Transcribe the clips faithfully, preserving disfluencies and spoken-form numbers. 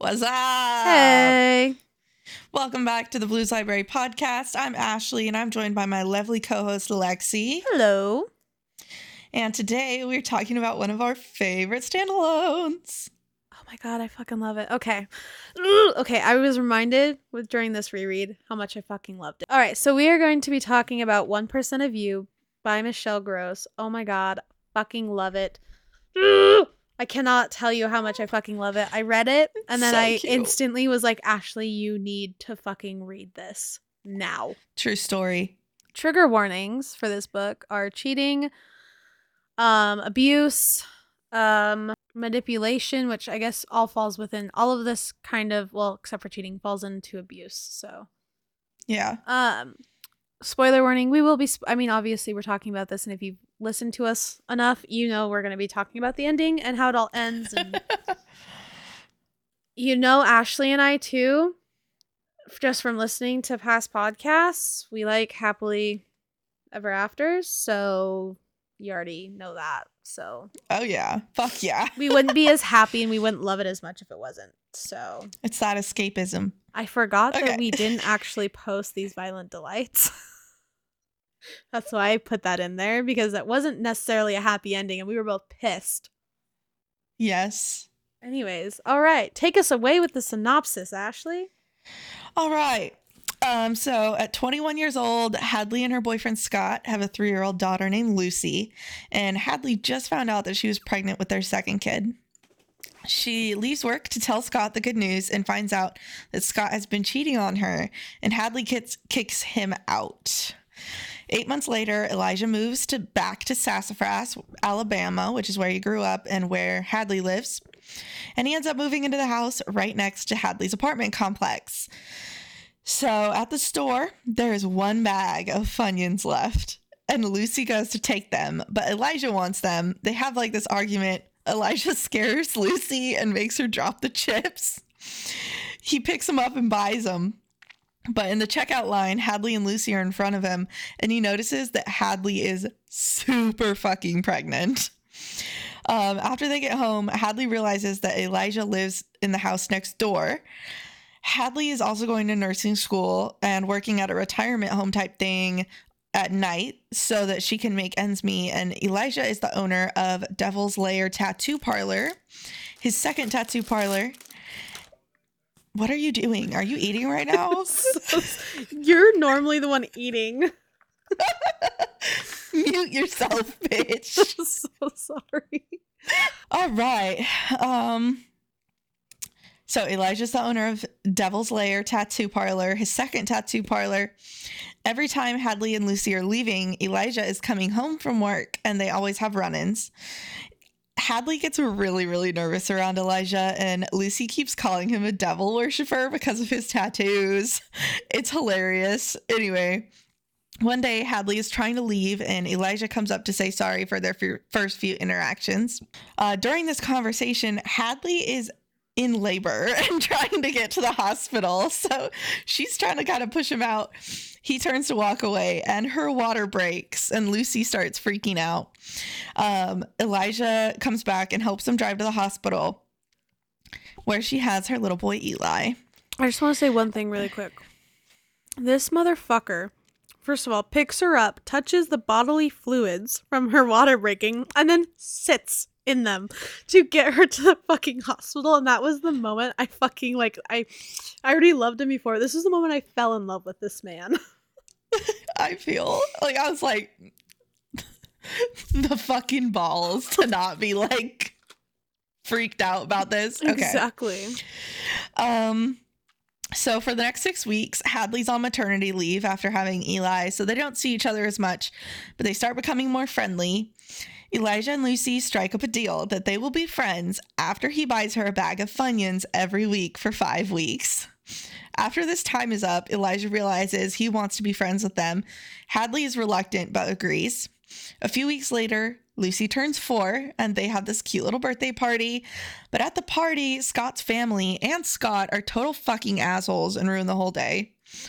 What's up? Hey. Welcome back to the Blues Library podcast. I'm Ashley, and I'm joined by my lovely co-host, Lexi. Hello. And today we're talking about one of our favorite standalones. Oh my god, I fucking love it. Okay. Ugh, okay, I was reminded with during this reread how much I fucking loved it. All right, so we are going to be talking about one percent of You by Michelle Gross. Oh my god, fucking love it. Ugh, I cannot tell you how much I fucking love it. I read it, and then So I cute. instantly was like, Ashley, you need to fucking read this now. True story. Trigger warnings for this book are cheating, um, abuse, um, manipulation, which I guess all falls within all of this kind of, well, except for cheating, falls into abuse. So, Yeah. um, spoiler warning, we will be, sp- I mean, obviously we're talking about this, and if you've listened to us enough, you know we're going to be talking about the ending and how it all ends. And you know, Ashley and I too, just from listening to past podcasts, we like happily ever afters, so you already know that. So Oh, yeah. Fuck yeah. we wouldn't be as happy and we wouldn't love it as much if it wasn't. So It's that escapism. I forgot Okay. that we didn't actually post these violent delights. That's why I put that in there, because that wasn't necessarily a happy ending and we were both pissed. Yes. Anyways, all right. Take us away with the synopsis, Ashley. All right. Um, so at twenty-one years old, Hadley and her boyfriend Scott have a three-year-old daughter named Lucy, and Hadley just found out that she was pregnant with their second kid. She leaves work to tell Scott the good news and finds out that Scott has been cheating on her, and Hadley kicks, kicks him out. Eight months later, Elijah moves to back to Sassafras, Alabama, which is where he grew up and where Hadley lives. And he ends up moving into the house right next to Hadley's apartment complex. So at the store, there is one bag of Funyuns left, and Lucy goes to take them, but Elijah wants them. They have like this argument. Elijah scares Lucy and makes her drop the chips. He picks them up and buys them. But in the checkout line, Hadley and Lucy are in front of him, and he notices that Hadley is super fucking pregnant. Um, after they get home, Hadley realizes that Elijah lives in the house next door. Hadley is also going to nursing school and working at a retirement home type thing at night so that she can make ends meet. And Elijah is the owner of Devil's Lair Tattoo Parlor, his second tattoo parlor. What are you doing? Are you eating right now? So, you're normally the one eating. Mute yourself, bitch. I'm so sorry. All right. Um, so Elijah's the owner of Devil's Lair Tattoo Parlor, his second tattoo parlor. Every time Hadley and Lucy are leaving, Elijah is coming home from work, and they always have run-ins. Hadley gets really, really nervous around Elijah, and Lucy keeps calling him a devil worshiper because of his tattoos. It's hilarious. Anyway, one day Hadley is trying to leave, and Elijah comes up to say sorry for their f- first few interactions. Uh, during this conversation, Hadley is in labor and trying to get to the hospital, so she's trying to kind of push him out. He turns to walk away, and her water breaks, and Lucy starts freaking out. Um, Elijah comes back and helps them drive to the hospital, where she has her little boy Eli. I just want to say one thing really quick. This motherfucker, first of all, picks her up, touches the bodily fluids from her water breaking, and then sits in them to get her to the fucking hospital. And that was the moment I fucking, like, I I already loved him before. This is the moment I fell in love with this man. I feel like I was like, the fucking balls to not be like freaked out about this. Okay. Exactly. Um, so for the next six weeks, Hadley's on maternity leave after having Eli, so they don't see each other as much, but they start becoming more friendly. Elijah and Lucy strike up a deal that they will be friends after he buys her a bag of Funyuns every week for five weeks. After this time is up, Elijah realizes he wants to be friends with them. Hadley is reluctant but agrees. A few weeks later, Lucy turns four, and they have this cute little birthday party. But at the party, Scott's family and Scott are total fucking assholes and ruin the whole day.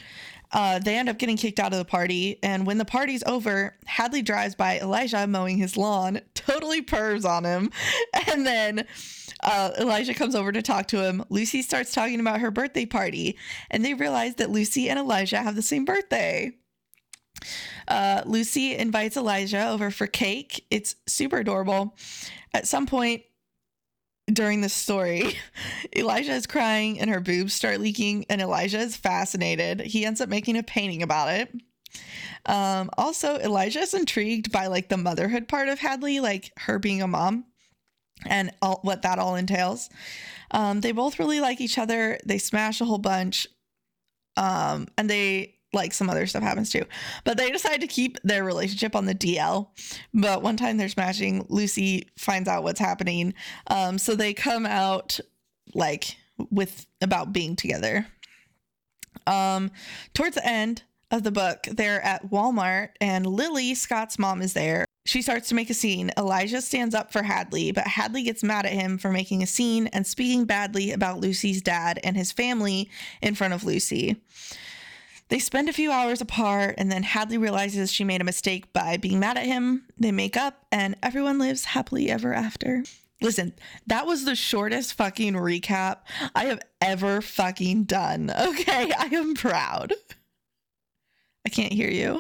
Uh, they end up getting kicked out of the party, and when the party's over, Hadley drives by Elijah mowing his lawn, totally pervs on him, and then uh, Elijah comes over to talk to him. Lucy starts talking about her birthday party, and they realize that Lucy and Elijah have the same birthday. Uh, Lucy invites Elijah over for cake. It's super adorable. At some point during the story, Elijah is crying and her boobs start leaking, and Elijah is fascinated. He ends up making a painting about it. Um, also, Elijah is intrigued by like the motherhood part of Hadley, like her being a mom and all, what that all entails. Um, they both really like each other. They smash a whole bunch. Um, and they like some other stuff happens too, but they decide to keep their relationship on the D L. But one time they're smashing, Lucy finds out what's happening. Um, so they come out like with about being together. Um, towards the end of the book, they're at Walmart and Lily, Scott's mom, is there. She starts to make a scene. Elijah stands up for Hadley, but Hadley gets mad at him for making a scene and speaking badly about Lucy's dad and his family in front of Lucy. They spend a few hours apart, and then Hadley realizes she made a mistake by being mad at him. They make up, and everyone lives happily ever after. Listen, that was the shortest fucking recap I have ever fucking done. Okay, I am proud. I can't hear you.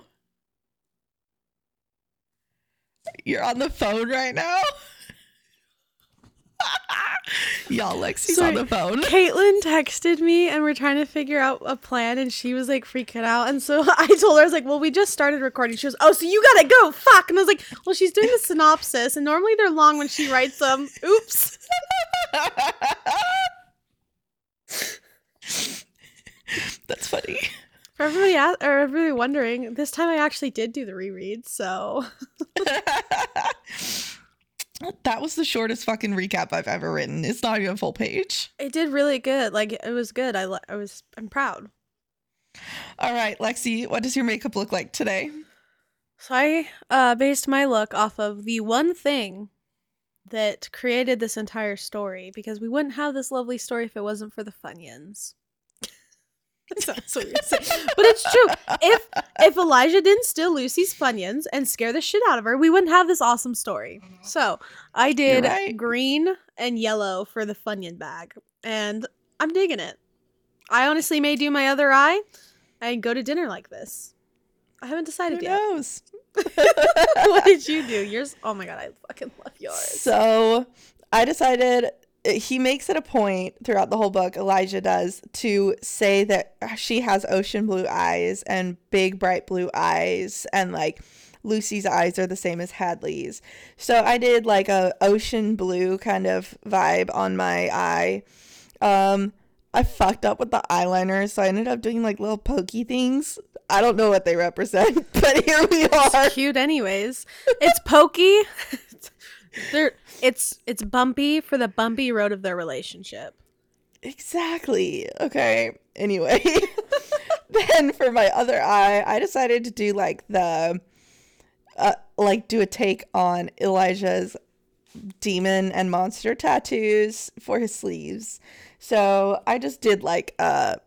You're on the phone right now? Y'all, Lexi's Sorry, on the phone. Caitlin texted me and we're trying to figure out a plan, and she was like freaking out. And so I told her, I was like, well, we just started recording. She goes, oh, so you gotta go. Fuck. And I was like, well, she's doing the synopsis, and normally they're long when she writes them. Oops. That's funny. For everybody, a- or everybody wondering, this time I actually did do the reread, so. That was the shortest fucking recap I've ever written. It's not even a full page. It did really good. Like, it was good. I, li- I was, I'm proud. All right, Lexi, what does your makeup look like today? So I uh, based my look off of the one thing that created this entire story, because we wouldn't have this lovely story if it wasn't for the Funyuns. That sounds so weird to say, but it's true. If if Elijah didn't steal Lucy's Funyuns and scare the shit out of her, we wouldn't have this awesome story. So I did right. green and yellow for the Funyun bag, and I'm digging it. I honestly may do my other eye and go to dinner like this. I haven't decided Who yet. knows? What did you do? Yours? Oh my god, I fucking love yours. So I decided, he makes it a point throughout the whole book, Elijah does, to say that she has ocean blue eyes and big bright blue eyes, and like Lucy's eyes are the same as Hadley's. So I did like a ocean blue kind of vibe on my eye. Um, I fucked up with the eyeliner, so I ended up doing like little pokey things. I don't know what they represent, but here we are. It's cute anyways. It's pokey. They're it's it's bumpy for the bumpy road of their relationship. Exactly. Okay. Anyway, then for my other eye, I decided to do like the uh, like do a take on Elijah's demon and monster tattoos for his sleeves. So I just did like a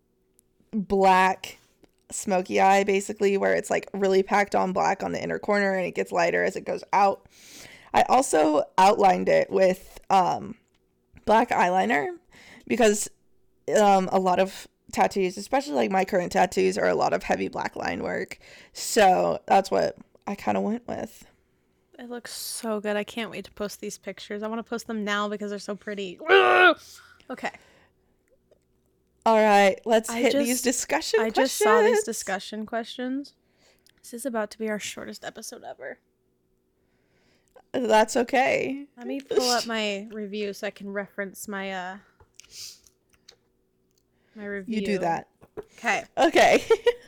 black smoky eye, basically, where it's like really packed on black on the inner corner and it gets lighter as it goes out. I also outlined it with um, black eyeliner because um, a lot of tattoos, especially like my current tattoos, are a lot of heavy black line work. So that's what I kind of went with. It looks so good. I can't wait to post these pictures. I want to post them now because they're so pretty. Okay. All right, let's I hit just- these discussion I questions. just saw these discussion questions. This is about to be our shortest episode ever. That's okay. Let me pull up my review so I can reference my uh my review. You do that. Okay. Okay.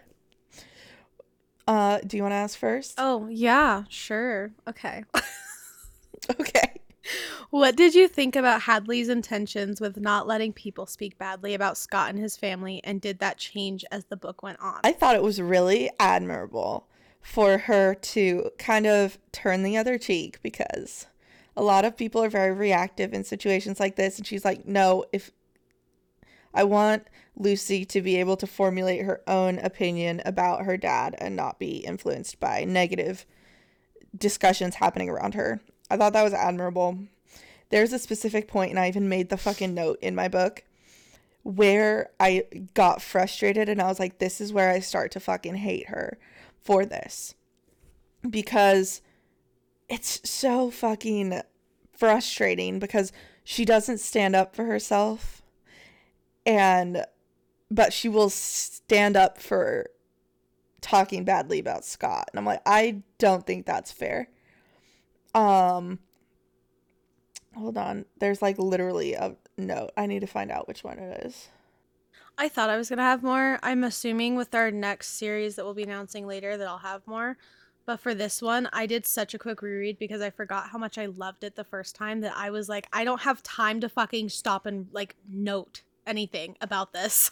uh, do you want to ask first? Oh, yeah, sure. Okay. Okay. What did you think about Hadley's intentions with not letting people speak badly about Scott and his family, and did that change as the book went on? I thought it was really admirable for her to kind of turn the other cheek, because a lot of people are very reactive in situations like this, and she's like, no, if I want Lucy to be able to formulate her own opinion about her dad and not be influenced by negative discussions happening around her. I thought that was admirable. There's a specific point, and I even made the fucking note in my book, where I got frustrated and I was like, this is where I start to fucking hate her for this. Because it's so fucking frustrating because she doesn't stand up for herself, and but she will stand up for talking badly about Scott. And I'm like, I don't think that's fair. Um, hold on. There's like literally a note. I need to find out which one it is. I thought I was going to have more. I'm assuming with our next series that we'll be announcing later that I'll have more. But for this one, I did such a quick reread because I forgot how much I loved it the first time that I was like, I don't have time to fucking stop and like note anything about this.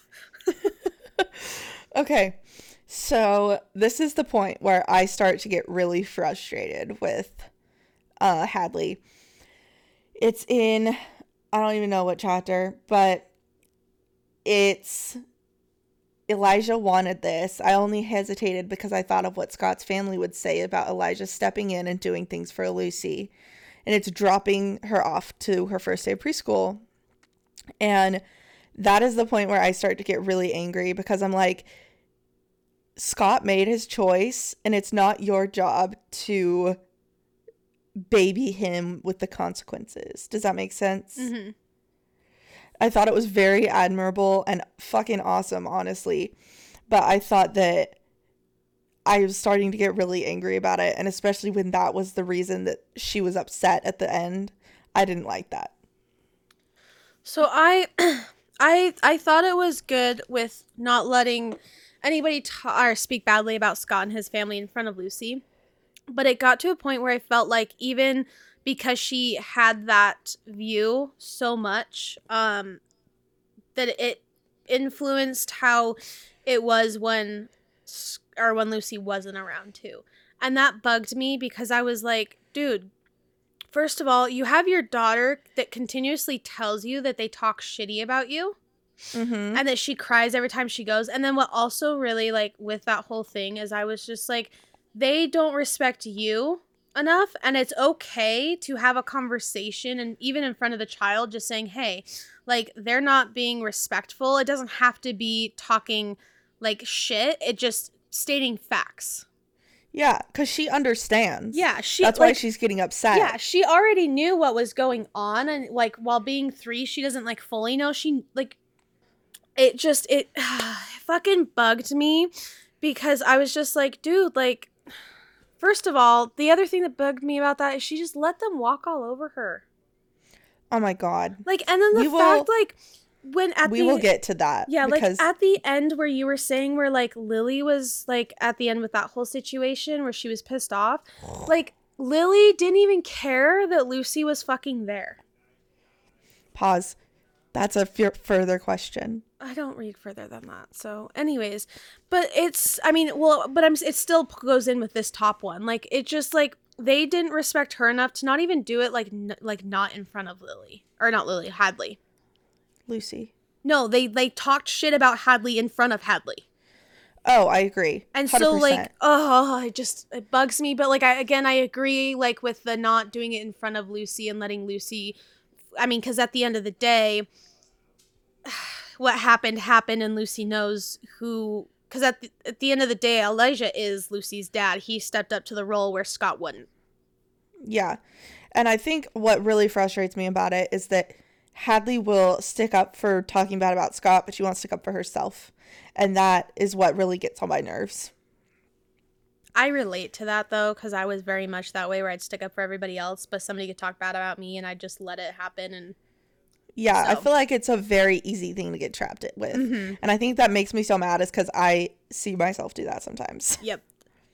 Okay. So this is the point where I start to get really frustrated with uh, Hadley. It's in, I don't even know what chapter, but it's Elijah wanted this. I only hesitated because I thought of what Scott's family would say about Elijah stepping in and doing things for Lucy. And it's dropping her off to her first day of preschool. And that is the point where I start to get really angry because I'm like, Scott made his choice and it's not your job to baby him with the consequences. Does that make sense? Mm-hmm. I thought it was very admirable and fucking awesome, honestly. But I thought that I was starting to get really angry about it. And especially when that was the reason that she was upset at the end. I didn't like that. So I, I, I thought it was good with not letting anybody ta- or speak badly about Scott and his family in front of Lucy. But it got to a point where I felt like even because she had that view so much, um, that it influenced how it was when, or when Lucy wasn't around too. And that bugged me because I was like, dude, first of all, you have your daughter that continuously tells you that they talk shitty about you. Mm-hmm. And that she cries every time she goes. And then what also really, like, with that whole thing is I was just like, they don't respect you enough. And it's okay to have a conversation, and even in front of the child, just saying, hey, like, they're not being respectful. It doesn't have to be talking, like, shit. It just stating facts. Yeah, because she understands. Yeah, she. That's like, why she's getting upset. Yeah, she already knew what was going on. And, like, while being three, she doesn't, like, fully know. She, like... It just, it, it fucking bugged me because I was just like, dude, like, first of all, the other thing that bugged me about that is she just let them walk all over her. Oh my God. Like, and then the we fact, will, like, when at we the... We will get to that. Yeah, because... like, at the end where you were saying where, like, Lily was, like, at the end with that whole situation where she was pissed off, like, Lily didn't even care that Lucy was fucking there. Pause. That's a f- further question. I don't read further than that. So anyways, but it's, I mean, well, but I'm, it still goes in with this top one. Like, it just, like, they didn't respect her enough to not even do it, like, n- like not in front of Lily. Or not Lily, Hadley. Lucy. No, they, they talked shit about Hadley in front of Hadley. Oh, I agree. And one hundred percent. so, like, oh, it just, it bugs me. But, like, I, again, I agree, like, with the not doing it in front of Lucy and letting Lucy, I mean, because at the end of the day, what happened happened, and Lucy knows who, because at the, at the end of the day, Elijah is Lucy's dad. He stepped up to the role where Scott wouldn't. Yeah. And I think what really frustrates me about it is that Hadley will stick up for talking bad about Scott, but she won't stick up for herself. And that is what really gets on my nerves. I relate to that, though, because I was very much that way where I'd stick up for everybody else, but somebody could talk bad about me, and I'd just let it happen. And yeah, so. I feel like it's a very easy thing to get trapped with. Mm-hmm. And I think that makes me so mad is because I see myself do that sometimes. Yep.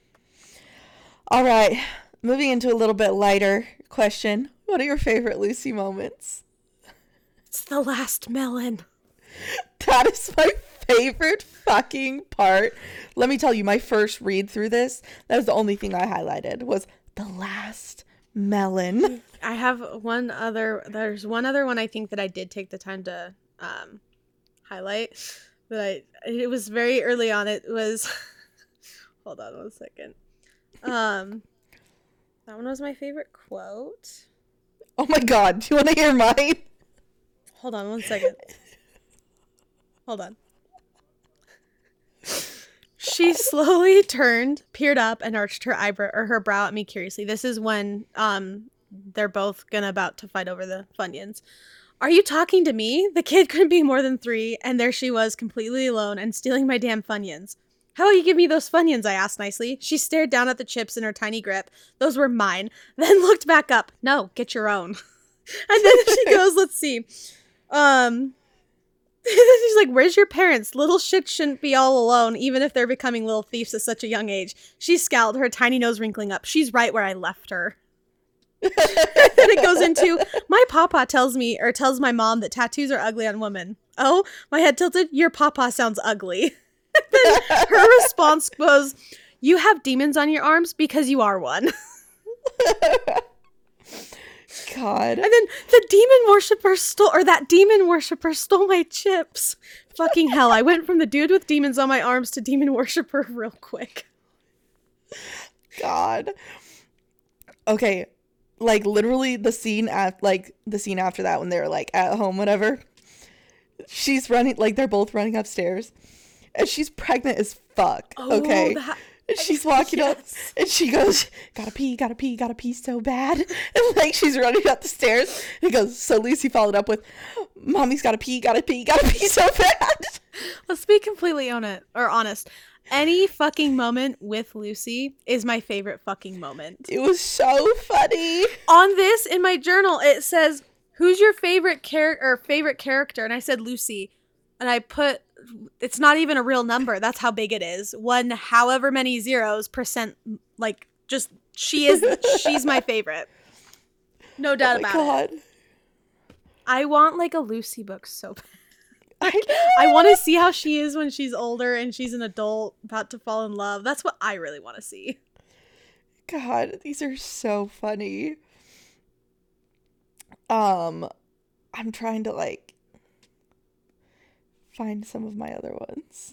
All right. Moving into a little bit lighter question. What are your favorite Lucy moments? It's the last melon. That is my favorite fucking part. Let me tell you, my first read through this, that was the only thing I highlighted was the last melon. I have one other, there's one other one I think that I did take the time to um, highlight. But I, it was very early on. It was, hold on one second. Um, that one was my favorite quote. Oh my god, do you want to hear mine? Hold on one second. Hold on. She slowly turned, peered up, and arched her eyebrow or her brow at me curiously. This is when um they're both gonna about to fight over the Funyuns. Are you talking to me? The kid couldn't be more than three, and there she was, completely alone and stealing my damn Funyuns. How will you give me those Funyuns? I asked nicely. She stared down at the chips in her tiny grip. Those were mine. Then looked back up. No, get your own. And then she goes, let's see. Um, she's like, where's your parents? Little shit shouldn't be all alone, even if they're becoming little thieves at such a young age. She scowled, her tiny nose wrinkling up. She's right where I left her. Then it goes into, my papa tells me, or tells my mom that tattoos are ugly on women. Oh, my head tilted. Your papa sounds ugly. Then her response was, you have demons on your arms because you are one. God. And then the demon worshiper stole, or that demon worshiper stole my chips. Fucking hell. I went from the dude with demons on my arms to demon worshiper real quick. God. Okay. Like literally the scene at like the scene after that when they're like at home, whatever. She's running, like they're both running upstairs. And she's pregnant as fuck. Oh, okay. That- And she's walking yes. up and she goes, gotta pee, gotta pee, gotta pee so bad. And like she's running up the stairs. And he goes, so Lucy followed up with, mommy's gotta pee, gotta pee, gotta pee so bad. Let's be completely on it, or honest. Any fucking moment with Lucy is my favorite fucking moment. It was so funny. On this, in my journal, it says, who's your favorite character or favorite character? And I said Lucy. And I put, it's not even a real number. That's how big it is. One, however many zeros percent, like, just, she is, she's my favorite. No doubt oh my about God. it. I want, like, a Lucy book so bad. I know. I want to see how she is when she's older and she's an adult about to fall in love. That's what I really want to see. God, these are so funny. Um, I'm trying to, like, find some of my other ones.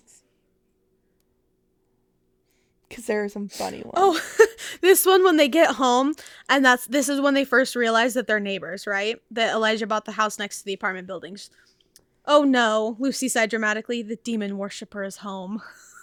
Because there are some funny ones. Oh, this one when they get home, and that's this is when they first realize that they're neighbors, right? That Elijah bought the house next to the apartment buildings. Oh no, Lucy sighed dramatically. The demon worshiper is home.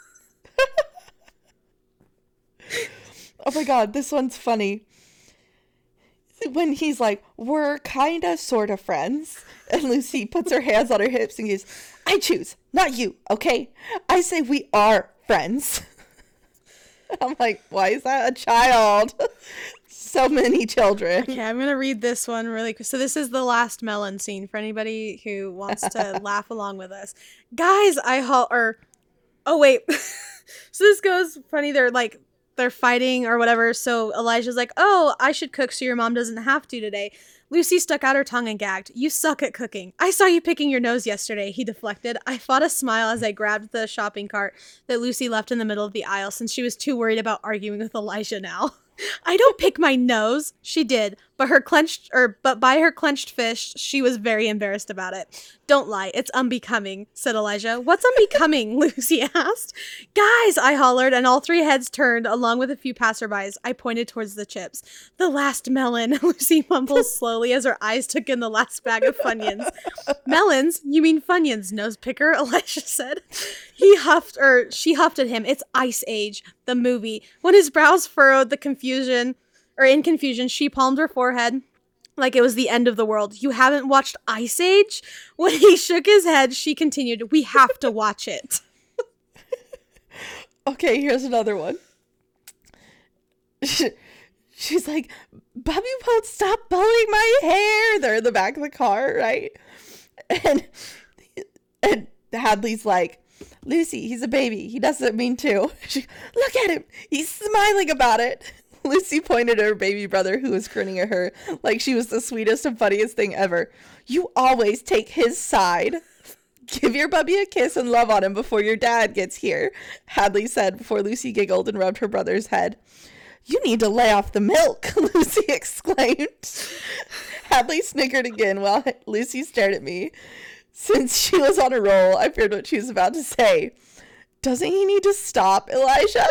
Oh my God, this one's funny. When he's like, we're kinda sorta friends. And Lucy puts her hands on her hips and goes, I choose, not you, okay? I say we are friends. I'm like, why is that a child? So many children. Okay, I'm going to read this one really quick. So this is the last melon scene for anybody who wants to laugh along with us. Guys, I haul, or, oh wait. So this goes funny. They're like, they're fighting or whatever. So Elijah's like, oh, I should cook so your mom doesn't have to today. Lucy stuck out her tongue and gagged. You suck at cooking. I saw you picking your nose yesterday, he deflected. I fought a smile as I grabbed the shopping cart that Lucy left in the middle of the aisle since she was too worried about arguing with Elijah now. I don't pick my nose. She did, but her clenched or but by her clenched fist, she was very embarrassed about it. Don't lie, it's unbecoming, said Elijah. What's unbecoming? Lucy asked. Guys, I hollered, and all three heads turned, along with a few passerbys. I pointed towards the chips. The last melon, Lucy mumbled slowly as her eyes took in the last bag of Funyuns. Melons? You mean Funyuns, nose picker, Elijah said. He huffed, or she huffed at him. It's Ice Age, the movie. When his brows furrowed the confusion, or in confusion, she palmed her forehead like it was the end of the world. You haven't watched Ice Age? When he shook his head, she continued, we have to watch it. Okay, here's another one. She, she's like, Bubby won't stop pulling my hair. They're in the back of the car, right? And, and Hadley's like, Lucy, he's a baby. He doesn't mean to. She, look at him. He's smiling about it. Lucy pointed at her baby brother, who was grinning at her like she was the sweetest and funniest thing ever. You always take his side. Give your bubby a kiss and love on him before your dad gets here, Hadley said before Lucy giggled and rubbed her brother's head. You need to lay off the milk, Lucy exclaimed. Hadley snickered again while Lucy stared at me. since she was on a roll, I feared what she was about to say. Doesn't he need to stop, Elijah?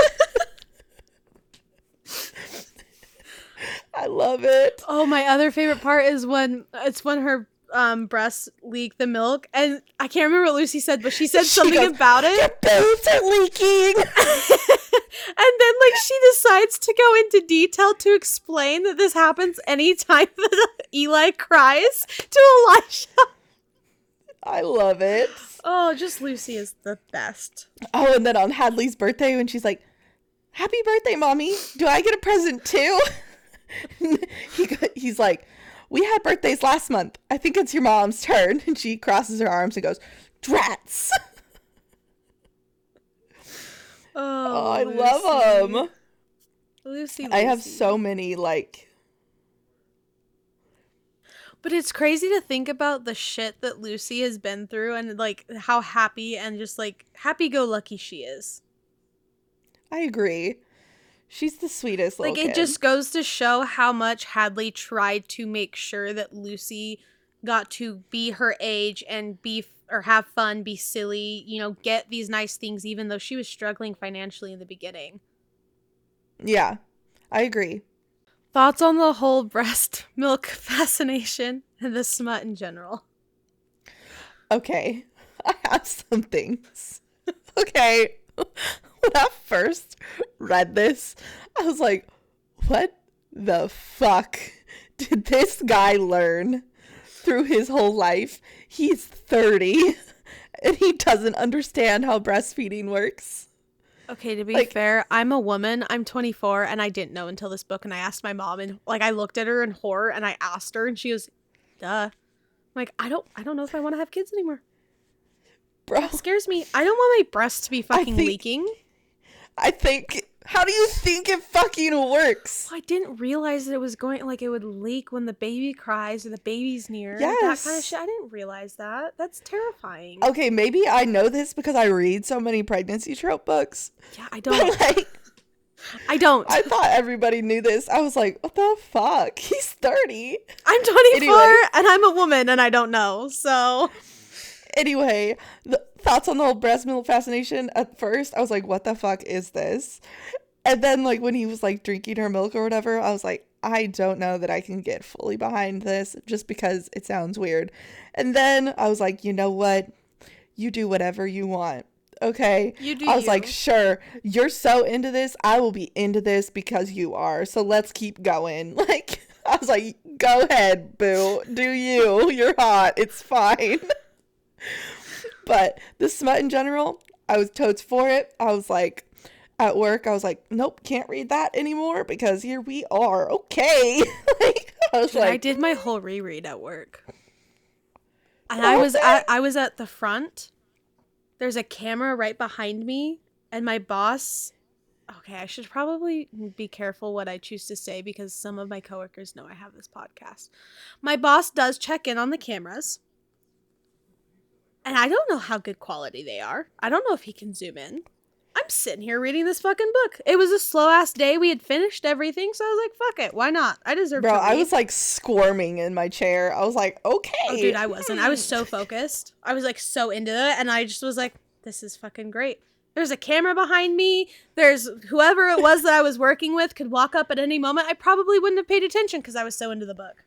I love it. Oh, my other favorite part is when it's when her um, breasts leak the milk, and I can't remember what Lucy said, but she said She something goes, about it. Your boobs are leaking. And then, like, she decides to go into detail to explain that this happens anytime that Eli cries to Elijah. I love it. Oh, just Lucy is the best. Oh, and then on Hadley's birthday, when she's like, happy birthday, Mommy. Do I get a present too? he go- He's like, we had birthdays last month. I think it's your mom's turn. And she crosses her arms and goes, drats. Oh, Oh, I Lucy. love them. Lucy, Lucy. I have so many, like... But it's crazy to think about the shit that Lucy has been through and, like, how happy and just, like, happy-go-lucky she is. I agree. She's the sweetest little Like, it kid. just goes to show how much Hadley tried to make sure that Lucy got to be her age and be, or have fun, be silly, you know, get these nice things, even though she was struggling financially in the beginning. Yeah, I agree. Thoughts on the whole breast milk fascination and the smut in general? Okay, I have some things. Okay, when I first read this, I was like, what the fuck did this guy learn through his whole life? He's thirty and he doesn't understand how breastfeeding works. Okay, to be Like- fair, I'm a woman. I'm twenty-four, and I didn't know until this book, and I asked my mom, and, like, I looked at her in horror, and I asked her, and she goes, duh. I'm like, I don't, I don't know if I want to have kids anymore. Bro, That scares me. I don't want my breasts to be fucking think- leaking. I think, how do you think it fucking works? I didn't realize that it was going, like, it would leak when the baby cries or the baby's near. That kind of Yes. shit. I didn't realize that. That's terrifying. Okay, maybe I know this because I read so many pregnancy trope books. Yeah, I But don't. like, I don't. I thought everybody knew this. I was like, what the fuck? He's thirty. I'm twenty-four, Anyway. and I'm a woman, and I don't know, so... Anyway, the thoughts on the whole breast milk fascination. At first, I was like, what the fuck is this? And then, like, when he was, like, drinking her milk or whatever, I was like, I don't know that I can get fully behind this just because it sounds weird. And then I was like, you know what? You do whatever you want. Okay? You do I was you. like, sure, you're so into this. I will be into this because you are. So let's keep going. Like, I was like, go ahead, boo. Do you. You're hot. It's fine. But the smut in general, I was totes for it. I was like, at work, I was like, nope, can't read that anymore because here we are. Okay. Like, I was Dude, like, I did my whole reread at work. And What I was was it? at I was at the front. There's a camera right behind me, and my boss. Okay, I should probably be careful what I choose to say because some of my coworkers know I have this podcast. My boss does check in on the cameras. And I don't know how good quality they are. I don't know if he can zoom in. I'm sitting here reading this fucking book. It was a slow ass day. We had finished everything, so I was like, fuck it, why not? I deserve bro, to I read. was like squirming in my chair. I was like, okay. Oh, dude, I wasn't. I was so focused. I was like so into it, and I just was like, this is fucking great. There's a camera behind me. There's whoever it was that I was working with could walk up at any moment. I probably wouldn't have paid attention because I was so into the book.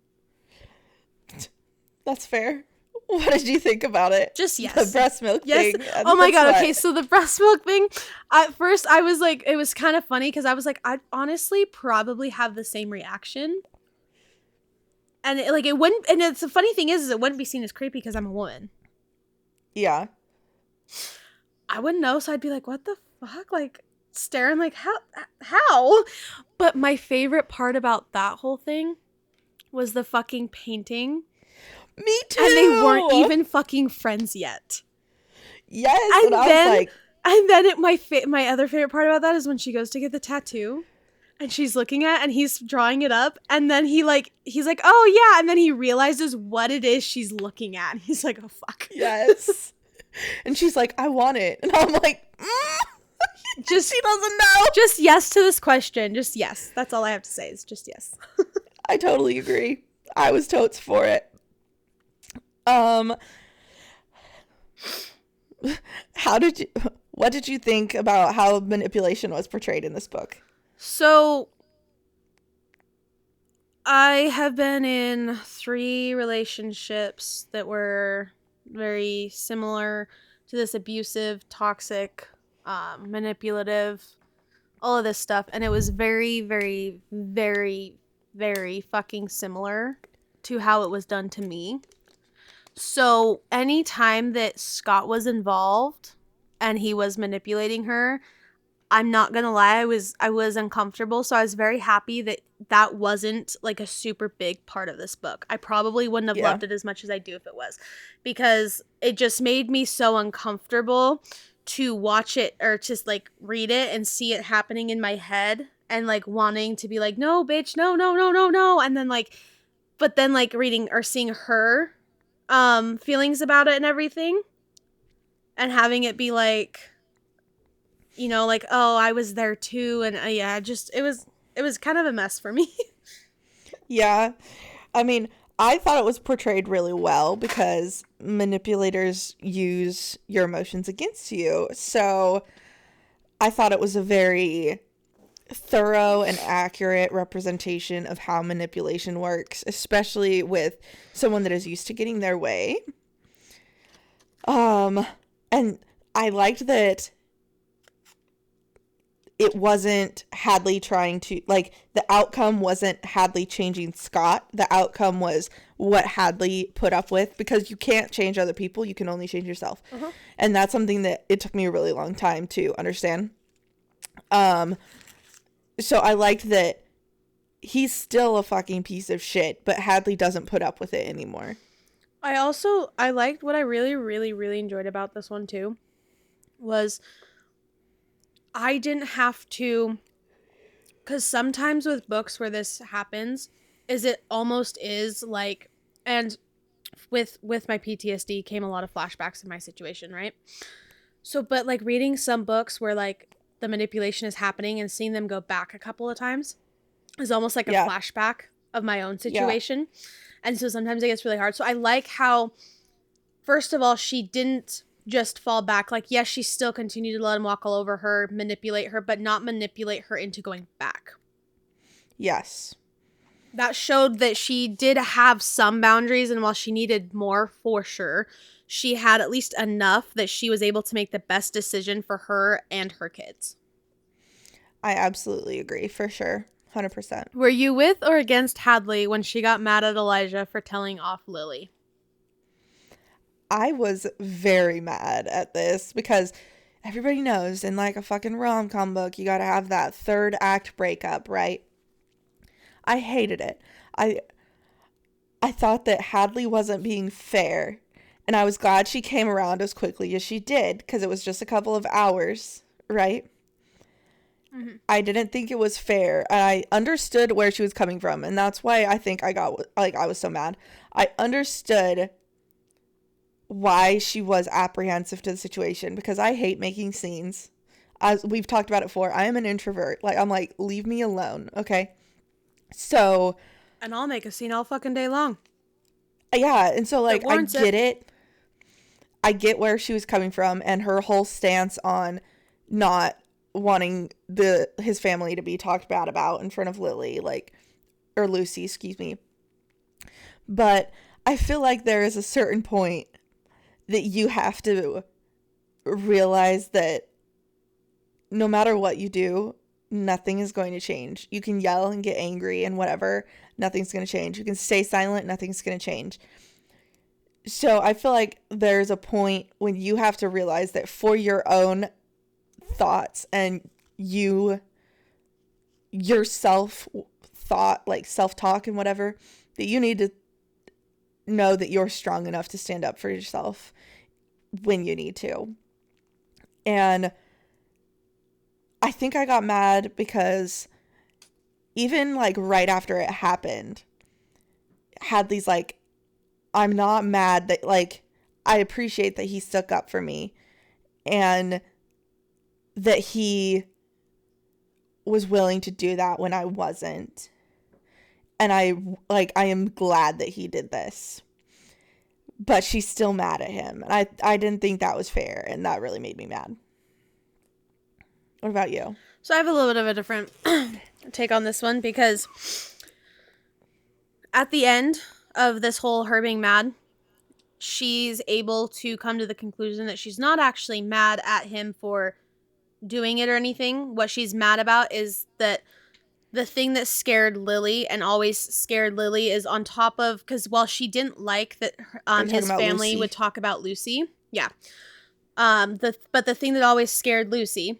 That's fair. What did you think about it? Just yes. The breast milk Yes. thing. and Oh my the god. smut. Okay, so the breast milk thing. At first, I was like, it was kind of funny because I was like, I'd honestly probably have the same reaction. And it, like it wouldn't. And it's the funny thing is, is it wouldn't be seen as creepy because I'm a woman. Yeah. I wouldn't know, so I'd be like, what the fuck? Like, staring like, how? How? But my favorite part about that whole thing was the fucking painting. Me too. And they weren't even fucking friends yet. Yes. And And, I then- was like, And then it, my fa- my other favorite part about that is when she goes to get the tattoo. And she's looking at it and he's drawing it up. And then he like, he's like, oh yeah. And then he realizes what it is she's looking at. And he's like, oh fuck. yes. And she's like, I want it. And I'm like, mm. Just She doesn't know. Just yes to this question. Just yes. That's all I have to say is just yes. I totally agree. I was totes for it. Um, How did you, what did you think about how manipulation was portrayed in this book? So, I have been in three relationships that were very similar to this abusive, toxic, um, manipulative, all of this stuff. And it was very, very, very, very fucking similar to how it was done to me. So anytime that Scott was involved and he was manipulating her, I'm not gonna lie, I was I was uncomfortable. So I was very happy that that wasn't like a super big part of this book. I probably wouldn't have Yeah. loved it as much as I do if it was, because it just made me so uncomfortable to watch it or just like read it and see it happening in my head and like wanting to be like, no, bitch, no, no, no, no, no, and then like, but then like reading or seeing her um feelings about it and everything, and having it be like, you know, like, oh, I was there too, and uh, yeah, just it was it was kind of a mess for me. Yeah. I mean, I thought it was portrayed really well because manipulators use your emotions against you. So I thought it was a very thorough and accurate representation of how manipulation works, especially with someone that is used to getting their way. Um, and I liked that it wasn't Hadley trying to, like, the outcome wasn't Hadley changing Scott. The outcome was what Hadley put up with, because you can't change other people. You can only change yourself. Uh-huh. And that's something that it took me a really long time to understand. Um, so I liked that he's still a fucking piece of shit, but Hadley doesn't put up with it anymore. I also, I liked what I really, really, really enjoyed about this one too, was I didn't have to, because sometimes with books where this happens, is it almost is like, and with with my P T S D came a lot of flashbacks in my situation, right? So, but like reading some books where like the manipulation is happening and seeing them go back a couple of times is almost like a Yeah. flashback of my own situation. Yeah. And so sometimes it gets really hard. So I like how, first of all, she didn't just fall back. Like, yes, she still continued to let him walk all over her, manipulate her, but not manipulate her into going back. Yes. That showed that she did have some boundaries, and while she needed more, for sure, she had at least enough that she was able to make the best decision for her and her kids. I absolutely agree, for sure. one hundred percent. Were you with or against Hadley when she got mad at Elijah for telling off Lily? I was very mad at this because everybody knows in like a fucking rom-com book, you gotta have that third act breakup, right? I hated it. I I thought that Hadley wasn't being fair, and I was glad she came around as quickly as she did, because it was just a couple of hours, right? Mm-hmm. I didn't think it was fair. I understood where she was coming from, and that's why I think I got, like, I was so mad. I understood why she was apprehensive to the situation, because I hate making scenes. As we've talked about it before, I am an introvert. Like, I'm like, leave me alone, okay? So, and I'll make a scene all fucking day long. Yeah, and so like I get it. it. I get where she was coming from, and her whole stance on not wanting the his family to be talked bad about in front of Lily, like, or Lucy, excuse me. But I feel like there is a certain point that you have to realize that no matter what you do, nothing is going to change. You can yell and get angry and whatever, nothing's going to change. You can stay silent, nothing's going to change. So I feel like there's a point when you have to realize that for your own thoughts and you, your self thought, like self-talk and whatever, that you need to know that you're strong enough to stand up for yourself when you need to. And I think I got mad because even like right after it happened, Hadley's like, I'm not mad that, like, I appreciate that he stuck up for me and that he was willing to do that when I wasn't. And I, like, I am glad that he did this. but she's still mad at him. And I, I didn't think that was fair, and that really made me mad. What about you? So I have a little bit of a different take on this one, because at the end of this whole her being mad, she's able to come to the conclusion that she's not actually mad at him for doing it or anything. What she's mad about is that the thing that scared Lily and always scared Lily is on top of, because while she didn't like that um, his family Lucy. would talk about Lucy. Yeah. Um, the but the thing that always scared Lucy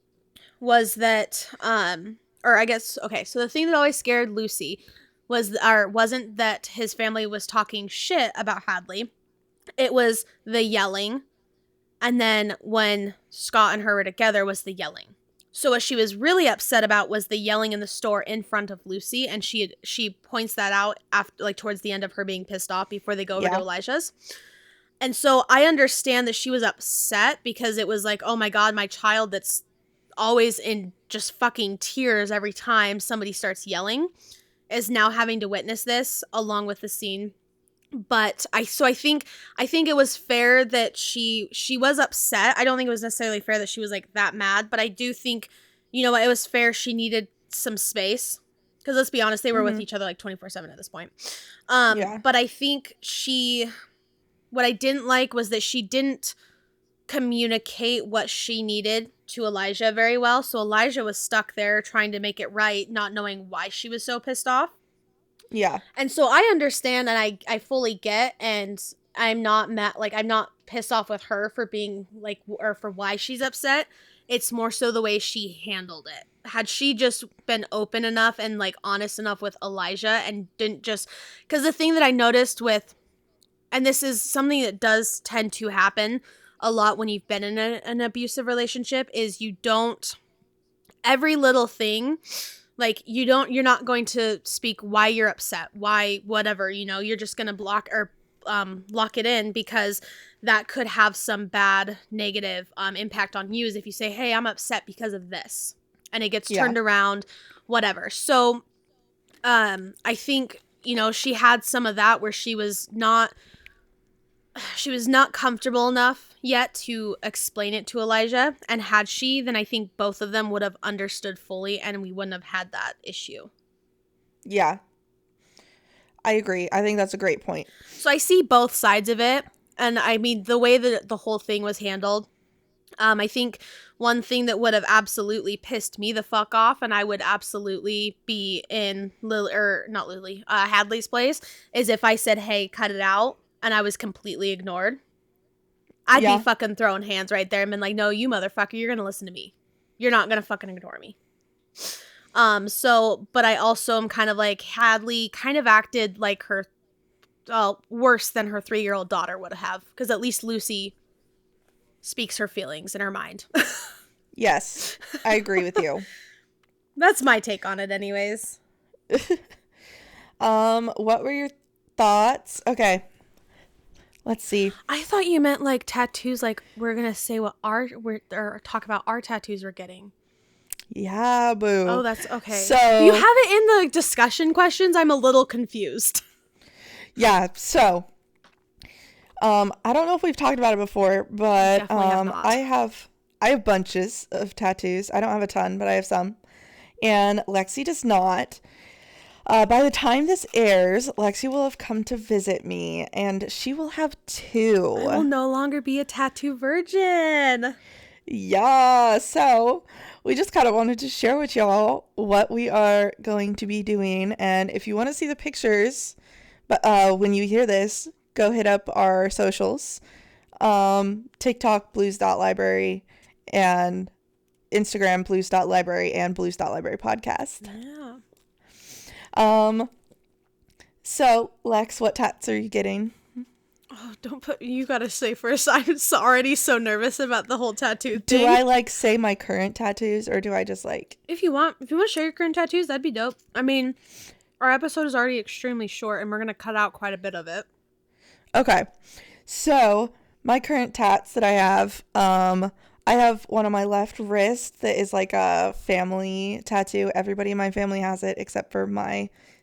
was that, um, or I guess, okay, so the thing that always scared Lucy was, or wasn't that his family was talking shit about Hadley. It was the yelling. And then when Scott and her were together was the yelling. So what she was really upset about was the yelling in the store in front of Lucy. And she had, she points that out after, like, towards the end of her being pissed off before they go over Yeah. to Elijah's. And so I understand that she was upset because it was like, oh my God, my child that's always in just fucking tears every time somebody starts yelling is now having to witness this along with the scene. But I, so I think, I think it was fair that she, she was upset. I don't think it was necessarily fair that she was like that mad, but I do think, you know what, it was fair. She needed some space, because let's be honest, they were mm-hmm. with each other like twenty-four seven at this point. Um, yeah. But I think she, what I didn't like was that she didn't communicate what she needed to Elijah very well. So Elijah was stuck there trying to make it right, not knowing why she was so pissed off. Yeah. And so I understand, and I, I fully get, and I'm not mad, like, I'm not pissed off with her for being, like, or for why she's upset. It's more so the way she handled it. Had she just been open enough and, like, honest enough with Elijah and didn't just, because the thing that I noticed with, and this is something that does tend to happen a lot when you've been in a, an abusive relationship, is you don't, every little thing, like, you don't, you're not going to speak why you're upset, why, whatever, you know, you're just going to block or um, lock it in, because that could have some bad negative um, impact on you, is if you say, hey, I'm upset because of this, and it gets turned yeah. around, whatever. So um, I think, you know, she had some of that where she was not, she was not comfortable enough yet to explain it to Elijah. And had she, then I think both of them would have understood fully, and we wouldn't have had that issue. Yeah. I agree. I think that's a great point. So I see both sides of it. And I mean, the way that the whole thing was handled, um, I think one thing that would have absolutely pissed me the fuck off, and I would absolutely be in Lily, or not Lily, uh, Hadley's place, is if I said, hey, cut it out, and I was completely ignored. I'd yeah. be fucking throwing hands right there and been like, no, you motherfucker, you're going to listen to me. You're not going to fucking ignore me. Um, so, but I also am kind of like, Hadley kind of acted like her, well, worse than her three-year-old daughter would have. Because at least Lucy speaks her feelings in her mind. Yes, I agree with you. That's my take on it anyways. um, what were your thoughts? Okay. Let's see. I thought you meant like tattoos, like we're going to say what our, we're, or talk about our tattoos we're getting. Yeah, boo. Oh, that's okay. So you have it in the discussion questions. I'm a little confused. Yeah. So, um, I don't know if we've talked about it before, but um, have I have, I have bunches of tattoos. I don't have a ton, but I have some. And Lexi does not. Uh, by the time this airs, Lexi will have come to visit me, and she will have two. I will no longer be a tattoo virgin. Yeah, so we just kind of wanted to share with y'all what we are going to be doing, and if you want to see the pictures, but uh, when you hear this, go hit up our socials, um, TikTok, blues.library, and Instagram, blues.library, and blues.library podcast. Yeah. Um, so Lex, what tats are you getting? Oh, don't put, you gotta say first. I'm already so nervous about the whole tattoo thing. Do I like say my current tattoos, or do I just like, if you want, if you want to share your current tattoos, that'd be dope. I mean, our episode is already extremely short and we're going to cut out quite a bit of it. Okay. So my current tats that I have, um, I have one on my left wrist that is like a family tattoo. Everybody in my family has it except for my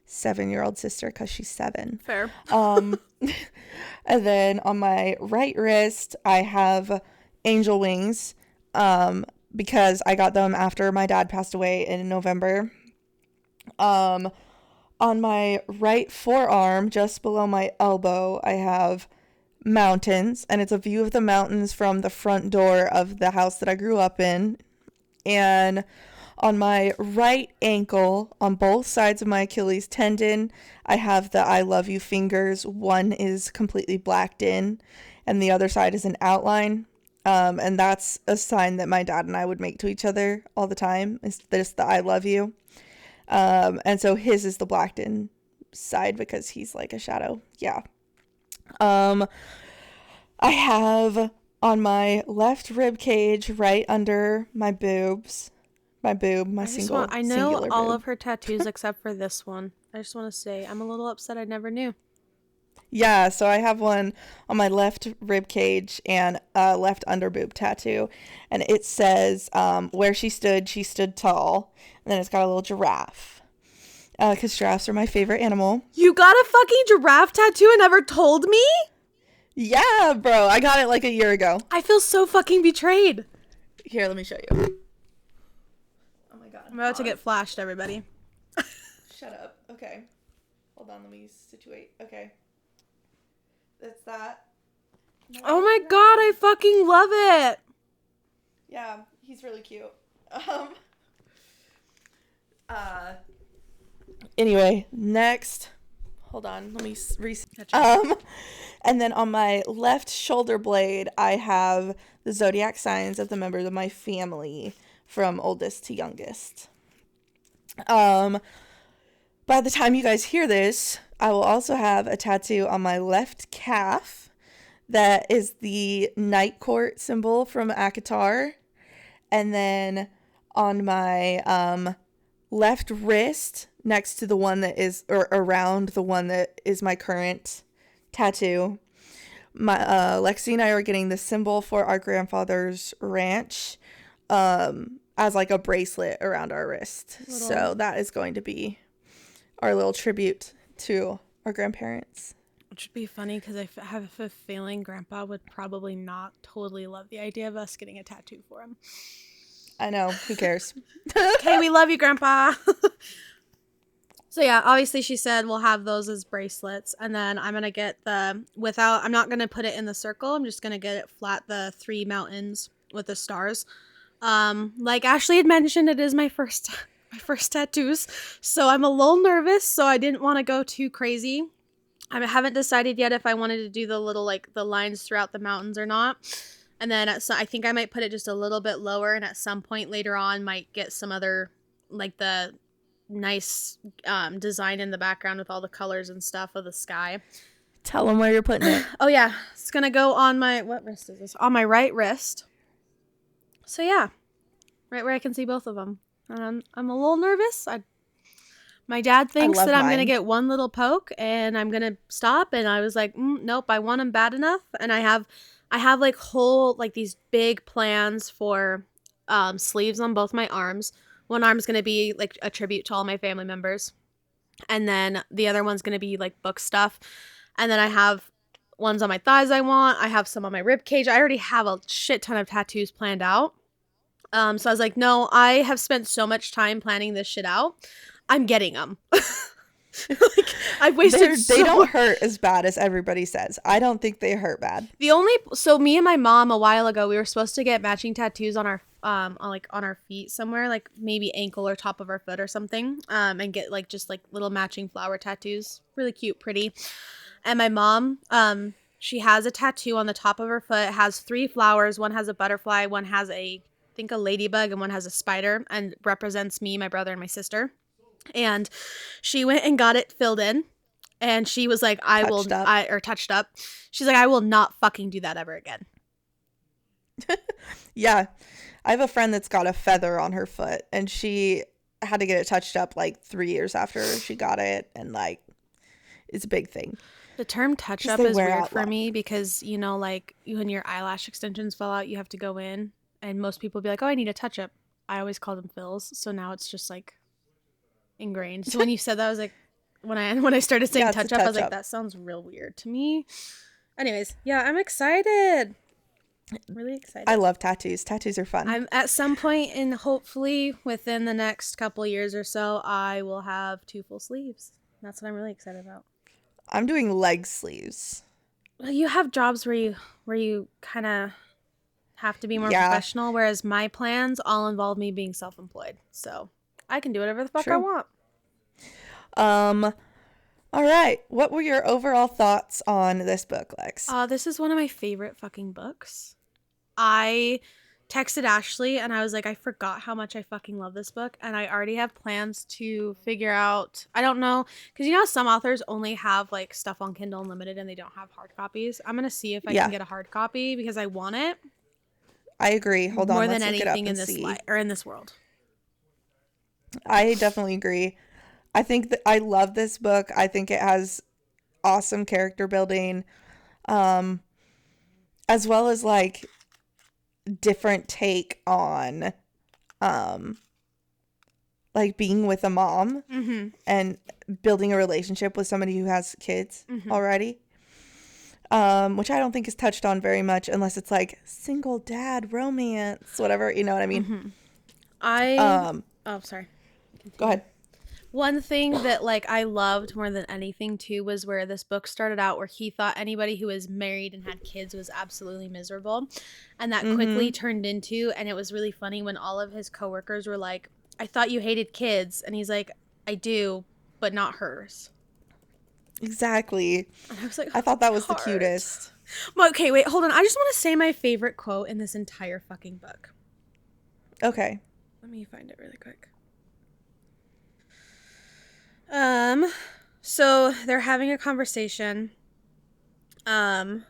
seven-year-old sister because she's seven. Fair. Um, and then on my right wrist, I have angel wings um, because I got them after my dad passed away in November. Um, on my right forearm, just below my elbow, I have mountains, and it's a view of the mountains from the front door of the house that I grew up in. And on my right ankle, on both sides of my Achilles tendon, I have the I love you fingers. One is completely blacked in, and the other side is an outline. Um, and that's a sign that my dad and I would make to each other all the time. It's just the I love you. Um, and so his is the blacked in side because he's like a shadow. Yeah. Um, I have on my left rib cage, right under my boobs, my boob, my I just single, want, I know singular all boob. of her tattoos except for this one. I just want to say I'm a little upset I never knew. Yeah, so I have one on my left rib cage and a left under boob tattoo, and it says, um, where she stood, she stood tall, and then it's got a little giraffe, because uh, giraffes are my favorite animal. You got a fucking giraffe tattoo and never told me? Yeah, bro, I got it like a year ago. I feel so fucking betrayed. Here, let me show you. Oh my god. I'm about to get flashed, everybody. Shut up. Okay. Hold on, let me situate. Okay. That's that. No, Oh my god, I fucking love it. Yeah, he's really cute. Um. Uh. Anyway, next. Hold on, let me re- um, and then on my left shoulder blade, I have the zodiac signs of the members of my family from oldest to youngest. Um, by the time you guys hear this, I will also have a tattoo on my left calf that is the night court symbol from ACOTAR. And then on my um, left wrist, next to the one that is, or around the one that is my current tattoo, my uh, Lexi and I are getting the symbol for our grandfather's ranch um, as like a bracelet around our wrist. Little. So that is going to be our little tribute to our grandparents. Which would be funny because I f- have a feeling Grandpa would probably not totally love the idea of us getting a tattoo for him. I know. Who cares? Okay, we love you, Grandpa. So yeah, obviously she said we'll have those as bracelets, and then I'm gonna get the without. I'm not gonna put it in the circle. I'm just gonna get it flat, the three mountains with the stars. Um, like Ashley had mentioned, it is my first my first tattoos, so I'm a little nervous. So I didn't want to go too crazy. I haven't decided yet if I wanted to do the little like the lines throughout the mountains or not. And then at some, I think I might put it just a little bit lower, and at some point later on might get some other like the nice um, design in the background with all the colors and stuff of the sky. Tell them where you're putting it. Oh yeah, it's gonna go on my what wrist is this? On my right wrist. So yeah, right where I can see both of them. And I'm I'm a little nervous. I my dad thinks that I'm mine. gonna get one little poke and I'm gonna stop. And I was like, mm, nope, I want them bad enough. And I have I have like whole like these big plans for um, sleeves on both my arms. One arm's going to be like a tribute to all my family members. And then the other one's going to be like book stuff. And then I have ones on my thighs I want. I have some on my rib cage. I already have a shit ton of tattoos planned out. Um, so I was like, no, I have spent so much time planning this shit out. I'm getting them. Like, I've wasted They're, so they don't hurt as bad as everybody says. I don't think they hurt bad. The only so me and my mom a while ago, we were supposed to get matching tattoos on our um on like on our feet somewhere, like maybe ankle or top of our foot or something, um and get like just like little matching flower tattoos, really cute, pretty. And my mom, um she has a tattoo on the top of her foot. It has three flowers. One has a butterfly, one has a I think a ladybug, and one has a spider, and represents me, my brother, and my sister. And she went and got it filled in, and she was like, I touched will, up. I, or touched up. She's like, I will not fucking do that ever again. Yeah. I have a friend that's got a feather on her foot, and she had to get it touched up like three years after she got it. And like, it's a big thing. The term touch up is weird for long. me because, you know, like when your eyelash extensions fall out, you have to go in, and most people be like, oh, I need a touch up. I always call them fills. So now it's just like ingrained. So when you said that, I was like, when I when I started saying Yeah, it's a touch up, I was like, touch-up. that sounds real weird to me. Anyways, yeah, I'm excited. Really excited. I love tattoos. Tattoos are fun. I'm at some point in hopefully within the next couple years or so, I will have two full sleeves. That's what I'm really excited about. I'm doing leg sleeves. Well, you have jobs where you where you kind of have to be more Yeah. professional, whereas my plans all involve me being self-employed. So I can do whatever the fuck I True. want. Um, all right. What were your overall thoughts on this book, Lex? Uh, this is one of my favorite fucking books. I texted Ashley and I was like, I forgot how much I fucking love this book. And I already have plans to figure out, I don't know, because you know some authors only have like stuff on Kindle Unlimited and they don't have hard copies. I'm going to see if I Yeah. can get a hard copy because I want it. I agree. Hold on. More Let's than look it up anything in and this see. li- or in this world. I definitely agree. I think that I love this book. I think it has awesome character building, um, as well as like different take on, um, like being with a mom Mm-hmm. and building a relationship with somebody who has kids Mhm. already. Um, which I don't think is touched on very much unless it's like single dad romance, whatever, you know what I mean? Mm-hmm. I Um, oh sorry. go ahead. One thing that like I loved more than anything too was where this book started out where he thought anybody who was married and had kids was absolutely miserable. And that quickly turned into, and it was really funny when all of his coworkers were like, I thought you hated kids. And he's like, I do, but not hers. Exactly. And I was like, I thought that was the heart. cutest. Well, okay, wait, hold on. I just want to say my favorite quote in this entire fucking book. Okay. Let me find it really quick. Um, so they're having a conversation. Um,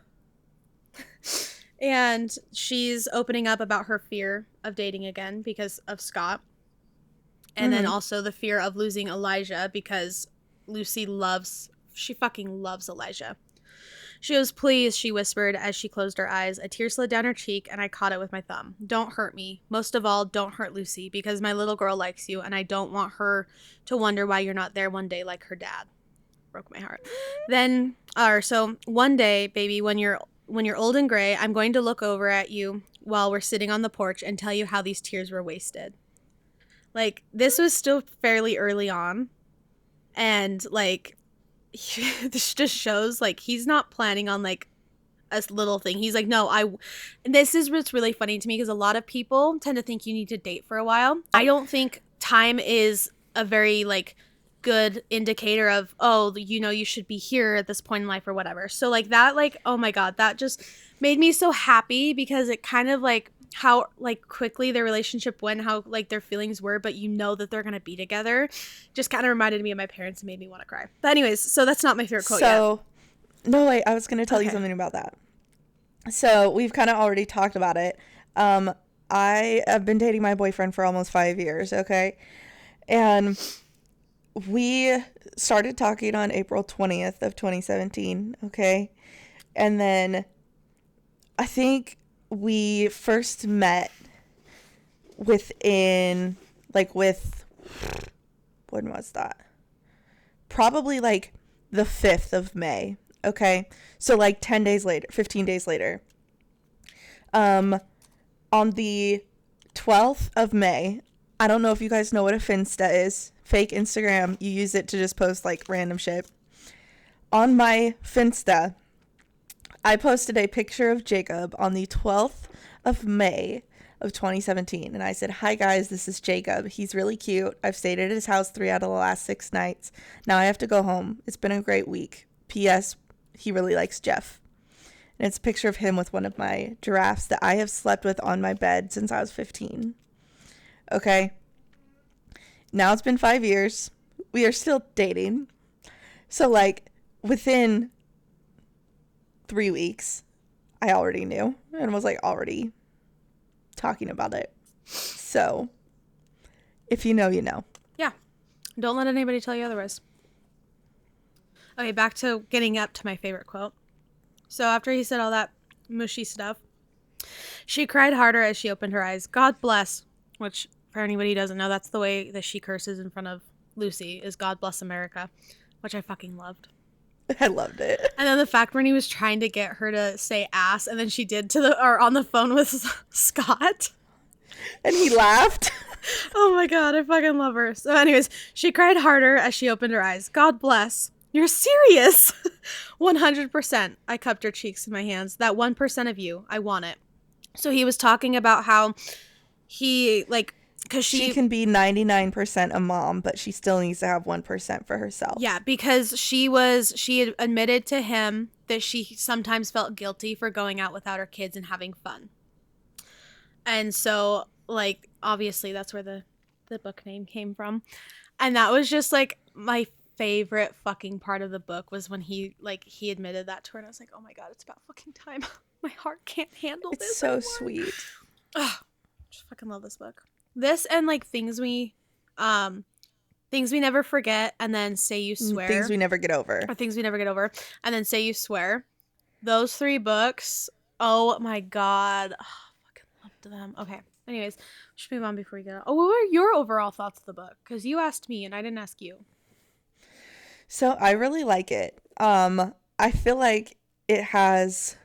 and she's opening up about her fear of dating again because of Scott. And then Mhm. also the fear of losing Elijah because Lucy loves, she fucking loves Elijah. She goes, please, she whispered as she closed her eyes. A tear slid down her cheek and I caught it with my thumb. Don't hurt me. Most of all, don't hurt Lucy because my little girl likes you and I don't want her to wonder why you're not there one day like her dad. Broke my heart. Then, or so one day, baby, when you're when you're old and gray, I'm going to look over at you while we're sitting on the porch and tell you how these tears were wasted. Like, this was still fairly early on. And, like, this just shows, like, he's not planning on, like, a little thing. He's like, no, I... And this is what's really funny to me because a lot of people tend to think you need to date for a while. I don't think time is a very, like, good indicator of, oh, you know, you should be here at this point in life or whatever. So, like, that, like, oh, my God, that just made me so happy because it kind of, like, how like quickly their relationship went, how like their feelings were, but you know that they're gonna be together, just kind of reminded me of my parents and made me want to cry. But anyways, so that's not my favorite quote So, no, wait, I was going to tell you Okay. something about that. So, we've kind of already talked about it. Um, I have been dating my boyfriend for almost five years, okay? And we started talking on April twentieth of twenty seventeen, okay? And then I think we first met within, like, with, when was that? Probably, like, the fifth of May, okay? So, like, ten days later, fifteen days later. Um, on the twelfth of May, I don't know if you guys know what a Finsta is. Fake Instagram. You use it to just post, like, random shit. On my Finsta, I posted a picture of Jacob on the twelfth of May of twenty seventeen. And I said, hi guys, this is Jacob. He's really cute. I've stayed at his house three out of the last six nights. Now I have to go home. It's been a great week. P S. He really likes Jeff. And it's a picture of him with one of my giraffes that I have slept with on my bed since I was fifteen. Okay. Now it's been five years. We are still dating. So, like, within three weeks, I already knew and was, like, already talking about it. So, if you know, you know. Yeah. Don't let anybody tell you otherwise. Okay, back to getting up to my favorite quote. So after he said all that mushy stuff, she cried harder as she opened her eyes. God bless, which for anybody who doesn't know, that's the way that she curses in front of Lucy, is God bless America which I fucking loved. I loved it. And then the fact when he was trying to get her to say ass, and then she did to the or on the phone with Scott. And he laughed. Oh my god, I fucking love her. So anyways, she cried harder as she opened her eyes. God bless. You're serious. one hundred percent. I cupped her cheeks in my hands. That one percent of you, I want it. So he was talking about how he, like, because she, she can be ninety-nine percent a mom, but she still needs to have one percent for herself. Yeah, because she was, she had admitted to him that she sometimes felt guilty for going out without her kids and having fun. And so, like, obviously that's where the, the book name came from. And that was just, like, my favorite fucking part of the book was when he, like, he admitted that to her. And I was like, oh my god, it's about fucking time. My heart can't handle it's this. It's so anymore. sweet. Ugh, just fucking love this book. This and, like, things we, um, things we never forget, and then say you swear. Things we never get over. Or things we never get over, and then say you swear. Those three books. Oh my god, oh, I fucking loved them. Okay. Anyways, we should move on before we get. Oh, what were your overall thoughts of the book? Because you asked me, and I didn't ask you. So I really like it. Um, I feel like it has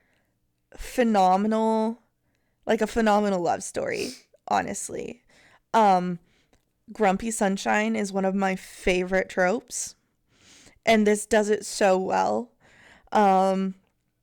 phenomenal, like a phenomenal love story. Honestly, um, Grumpy Sunshine is one of my favorite tropes, and this does it so well. Um,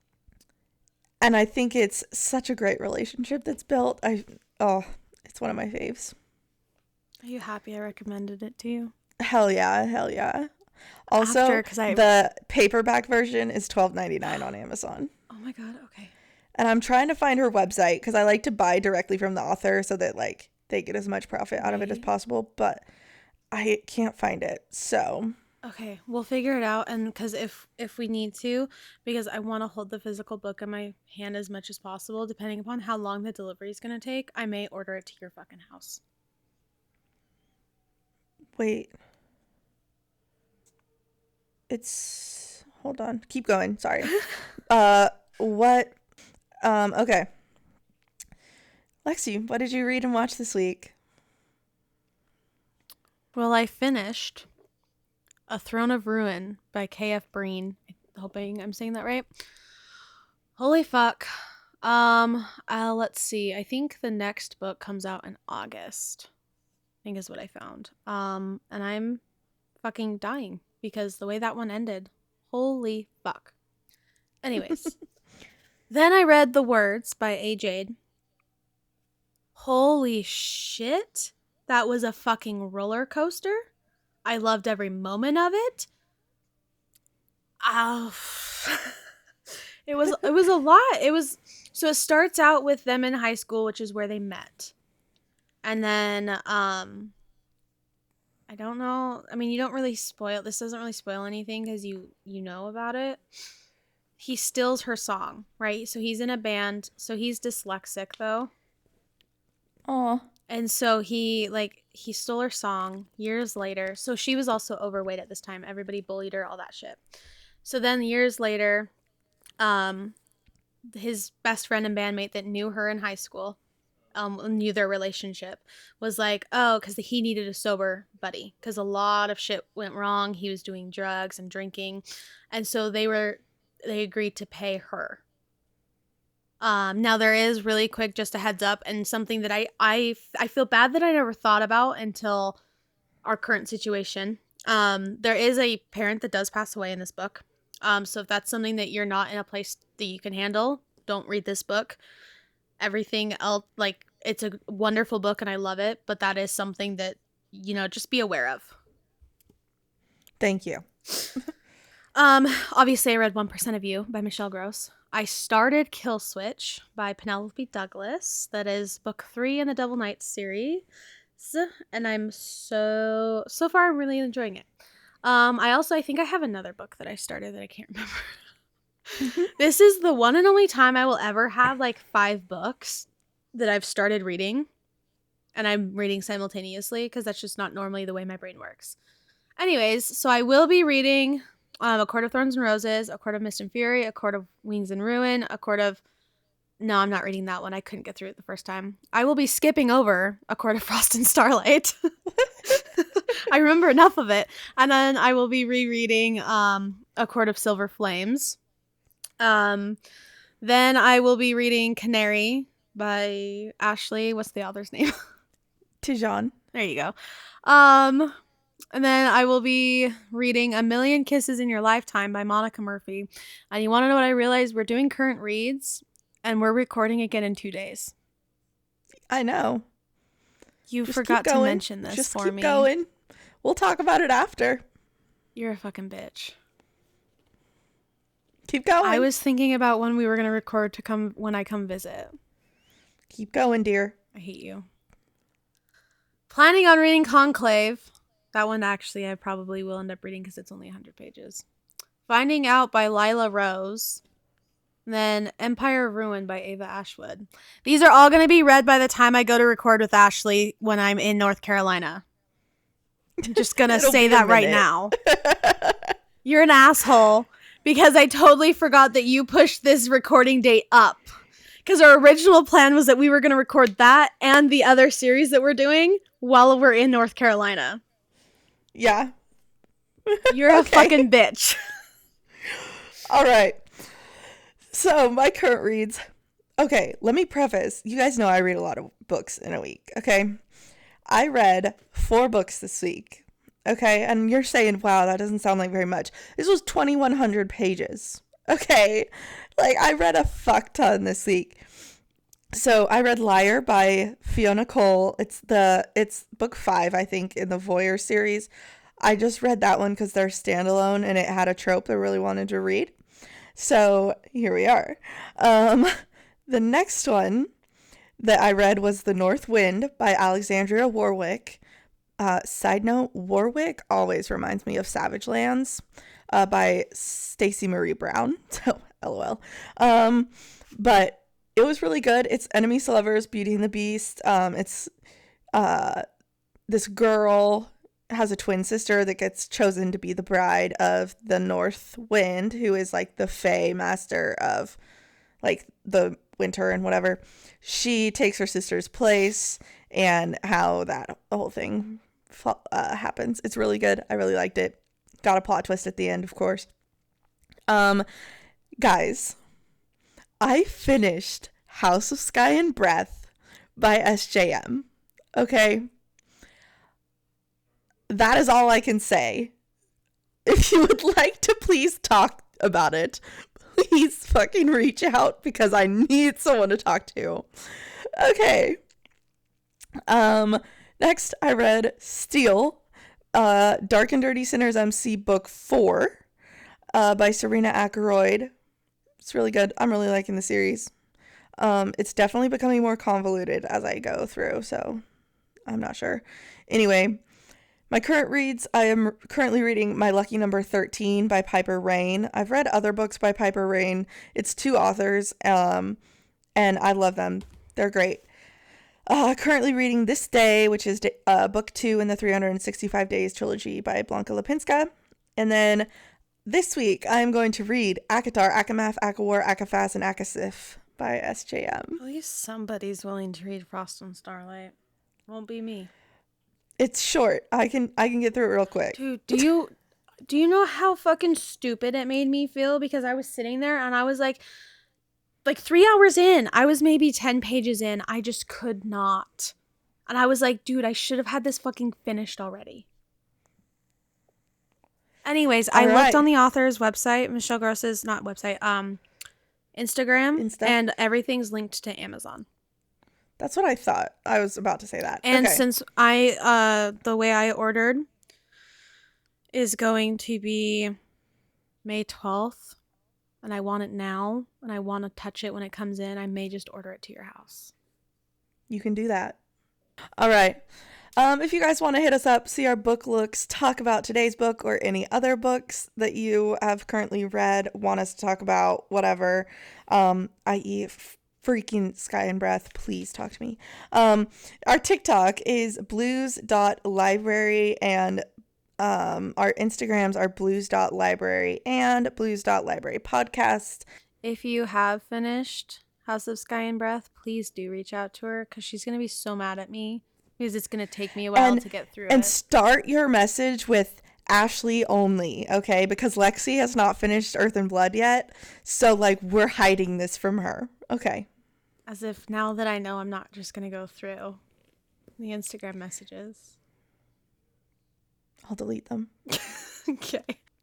and I think it's such a great relationship that's built. I oh, it's one of my faves. Are you happy I recommended it to you? Hell yeah, hell yeah. Also, After, I... the paperback version is twelve ninety-nine on Amazon. Oh my god, okay. And I'm trying to find her website because I like to buy directly from the author so that, like, they get as much profit out right. of it as possible. But I can't find it. So. Okay, we'll figure it out. And because if, if we need to, because I want to hold the physical book in my hand as much as possible, depending upon how long the delivery is going to take, I may order it to your fucking house. Wait. It's. Hold on. Keep going. Sorry. uh, what? Um, okay. Lexi, what did you read and watch this week? Well, I finished A Throne of Ruin by K F Breene. Hoping I'm saying that right. Holy fuck. Um, uh, let's see. I think the next book comes out in August. I think is what I found. Um, and I'm fucking dying because the way that one ended. Holy fuck. Anyways. Then I read The Words by A. Jade. Holy shit. That was a fucking roller coaster. I loved every moment of it. Oh. It was it was a lot. It was so it starts out with them in high school, which is where they met. And then um I don't know. I mean, you don't really spoil this doesn't really spoil anything because you you know about it. He steals her song, right? So he's in a band. So he's dyslexic, though. Aw. And so he, like, he stole her song years later. So she was also overweight at this time. Everybody bullied her, all that shit. So then years later, um, his best friend and bandmate that knew her in high school, um, knew their relationship, was like, oh, because he needed a sober buddy. Because a lot of shit went wrong. He was doing drugs and drinking. And so they were... they agreed to pay her. Um, now there is really quick, just a heads up, and something that I, I, I feel bad that I never thought about until our current situation. Um, there is a parent that does pass away in this book. Um, so if that's something that you're not in a place that you can handle, don't read this book. Everything else, like, it's a wonderful book and I love it, but that is something that, you know, just be aware of. Thank you. Um, obviously I read one percent of You by Michelle Gross. I started Kill Switch by Penelope Douglas. That is book three in the Double Knights series. And I'm so, so far I'm really enjoying it. Um, I also, I think I have another book that I started that I can't remember. This is the one and only time I will ever have like five books that I've started reading. And I'm reading simultaneously because that's just not normally the way my brain works. Anyways, so I will be reading... Um, A Court of Thorns and Roses, A Court of Mist and Fury, A Court of Wings and Ruin, A Court of... No, I'm not reading that one. I couldn't get through it the first time. I will be skipping over A Court of Frost and Starlight. I remember enough of it. And then I will be rereading um, A Court of Silver Flames. Um, then I will be reading Canary by Ashley. What's the author's name? Tijan. There you go. Um, and then I will be reading A Million Kisses in Your Lifetime by Monica Murphy. And you want to know what I realized? We're doing current reads, and we're recording again in two days. I know. You Just forgot keep to going. mention this Just for keep me. going. We'll talk about it after. You're a fucking bitch. Keep going. I was thinking about when we were going to record to come when I come visit. Keep going, dear. I hate you. Planning on reading Conclave. That one actually I probably will end up reading because it's only one hundred pages. Finding Out by Lila Rose. And then Empire of Ruin by Ava Ashwood. These are all going to be read by the time I go to record with Ashley when I'm in North Carolina. I'm just going to say that right now. You're an asshole because I totally forgot that you pushed this recording date up. Because our original plan was that we were going to record that and the other series that we're doing while we're in North Carolina. Yeah. You're a fucking bitch. All right. So my current reads. Okay, let me preface. You guys know I read a lot of books in a week, okay? I read four books this week, okay? And you're saying, wow, that doesn't sound like very much. This was twenty-one hundred pages, okay? Like, I read a fuck ton this week. So I read Liar by Fiona Cole. It's the it's book five, I think, in the Voyeur series. I just read that one because they're standalone and it had a trope I really wanted to read. So here we are. Um, the next one that I read was The North Wind by Alexandria Warwick. Uh, side note, Warwick always reminds me of Savage Lands uh, by Stacey Marie Brown. So LOL. Um, but it was really good. It's Enemies to Lovers, Beauty and the Beast. Um, it's uh, this girl has a twin sister that gets chosen to be the bride of the North Wind, who is like the Fae master of like the winter and whatever. She takes her sister's place and how that whole thing uh, happens. It's really good. I really liked it. Got a plot twist at the end, of course. Um, guys, I finished House of Sky and Breath by S J M. Okay. That is all I can say. If you would like to please talk about it, please fucking reach out because I need someone to talk to. Okay. Um, next I read Steel, uh, Dark and Dirty Sinners M C book four, uh, by Serena Akeroyd. It's really good. I'm really liking the series. Um, it's definitely becoming more convoluted as I go through, so I'm not sure. Anyway, my current reads, I am currently reading My Lucky Number thirteen by Piper Rain. I've read other books by Piper Rain. It's two authors, um, and I love them. They're great. Uh, currently reading This Day, which is uh, book two in the three hundred sixty-five Days trilogy by Blanca Lipinska. And then this week, I'm going to read Akatar, Akamath, Akawar, Akafas, and Akasif by S J M. At least somebody's willing to read Frost and Starlight. Won't be me. It's short. I can I can get through it real quick. Dude, do you do you know how fucking stupid it made me feel? Because I was sitting there and I was like, like three hours in, I was maybe ten pages in. I just could not. And I was like, dude, I should have had this fucking finished already. Anyways, All I right. looked on the author's website, Michelle Gross's, not website, um, Instagram, Insta? and everything's linked to Amazon. That's what I thought. I was about to say that. And okay. since I, uh, the way I ordered is going to be May twelfth, and I want it now, and I want to touch it when it comes in, I may just order it to your house. You can do that. All right. Um, if you guys want to hit us up, see our book looks, talk about today's book or any other books that you have currently read, want us to talk about, whatever, um, that is freaking Sky and Breath, please talk to me. Um, our TikTok is blues.library and um, our Instagrams are blues.library and blues.library podcast. If you have finished House of Sky and Breath, please do reach out to her because she's going to be so mad at me Because it's going to take me a while and, to get through and it. start your message with Ashley only, okay? Because Lexi has not finished Earth and Blood yet. So, like, we're hiding this from her. Okay. As if now that I know, I'm not just going to go through the Instagram messages. I'll delete them. Okay.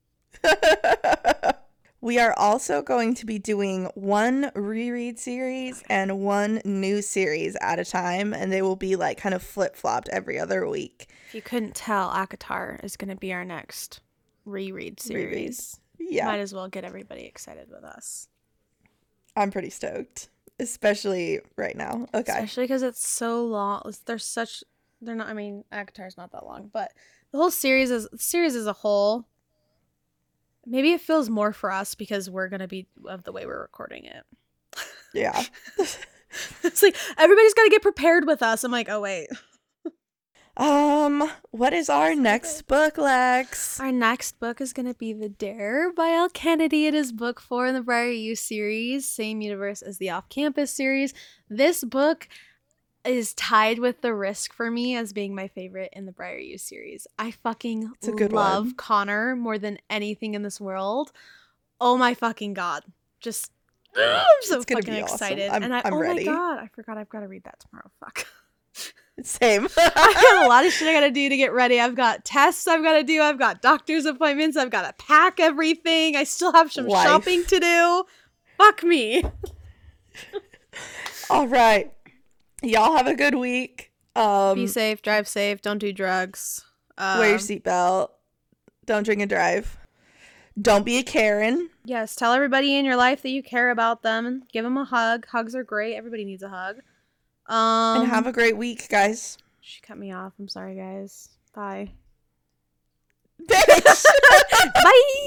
We are also going to be doing one reread series and one new series at a time, and they will be like kind of flip-flopped every other week. If you couldn't tell, ACOTAR is going to be our next reread series. Reread. Yeah. Might as well get everybody excited with us. I'm pretty stoked, especially right now. Okay. Especially because it's so long. There's such... They're not... I mean, ACOTAR's not that long, but the whole series is... series as a whole... Maybe it feels more for us because we're going to be of the way we're recording it. Yeah. It's like, everybody's got to get prepared with us. I'm like, oh, wait. Um, what is our next book, Lex? Our next book is going to be The Dare by Elle Kennedy. It is book four in the Briar U series, same universe as the Off Campus series. This book is tied with The Risk for me as being my favorite in the Briar U series. I fucking It's a good love one. Connor more than anything in this world. Oh my fucking god. Just I'm so It's gonna fucking be awesome. excited. I'm- and I I'm oh ready. my god, I forgot I've got to read that tomorrow. Fuck. Same. I have a lot of shit I gotta do to get ready. I've got tests I've gotta do. I've got doctor's appointments. I've gotta pack everything. I still have some Life. shopping to do. Fuck me. All right. Y'all have a good week. Um, Be safe, drive safe, don't do drugs. Um, wear your seatbelt. Don't drink and drive. Don't be a Karen. Yes, tell everybody in your life that you care about them. Give them a hug. Hugs are great. Everybody needs a hug. Um, And have a great week, guys. She cut me off. I'm sorry, guys. Bye. Bitch. Bye.